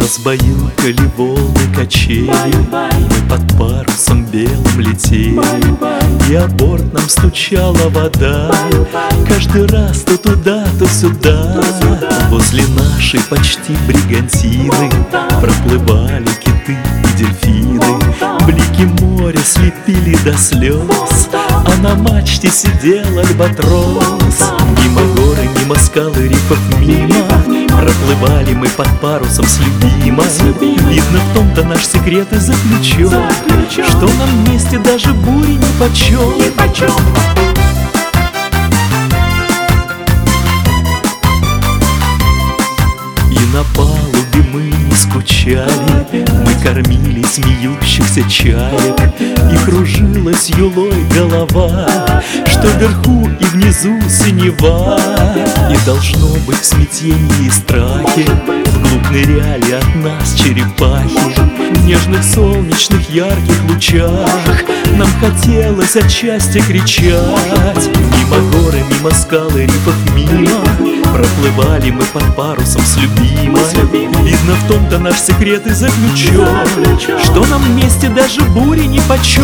Разбаюкали волны качели, мы под парусом белым летели, и о борт нам стучала вода, каждый раз то туда, то сюда. Возле нашей почти бригантины проплывали киты и дельфины, блики моря слепили до слез, а на мачте сидел альбатрос. Мимо горы, мимо скалы, рифов мимо проплывали мы под парусом с любимой. Видно, в том-то наш секрет и заключен, что нам вместе даже бури нипочем. И на палубе мы не скучали, мы кормили смеющихся чаек, и кружилась юлой голова, что вверху и внизу синева. И должно быть в смятении и страхе вглубь ныряли от нас черепахи. В нежных солнечных ярких лучах нам хотелось от счастья кричать. Мимо горы, мимо скалы, рифов мимо проплывали мы под парусом с любимой. Видно, в том-то наш секрет и заключен, что нам вместе даже бури нипочем.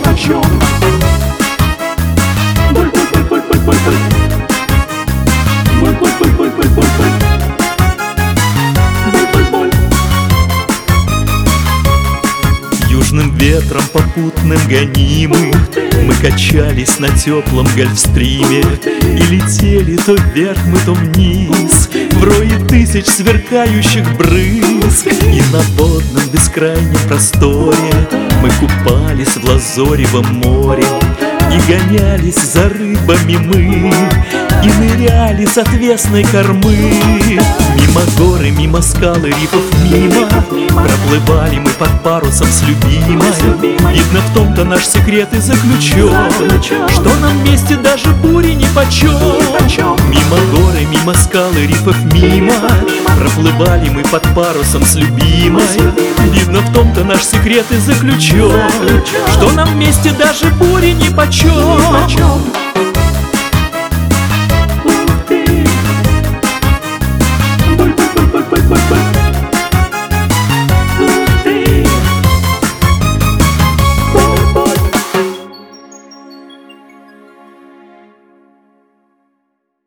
Южным ветром попутным гонимы мы качались на теплом гольфстриме и летели то вверх мы, то вниз в рое тысяч сверкающих брызг. И на водном бескрайнем просторе мы купались в лазоревом море, и гонялись за рыбами мы, и ныряли с отвесной кормы. Мимо горы, мимо скалы, рифов мимо проплывали мы под парусом с любимой. Видно, в том-то наш секрет и заключен, что нам вместе даже бури нипочем. Мимо горы, мимо скалы, рифов мимо проплывали мы под парусом с любимой. Видно, в том-то наш секрет и заключен, что нам вместе даже бури нипочем.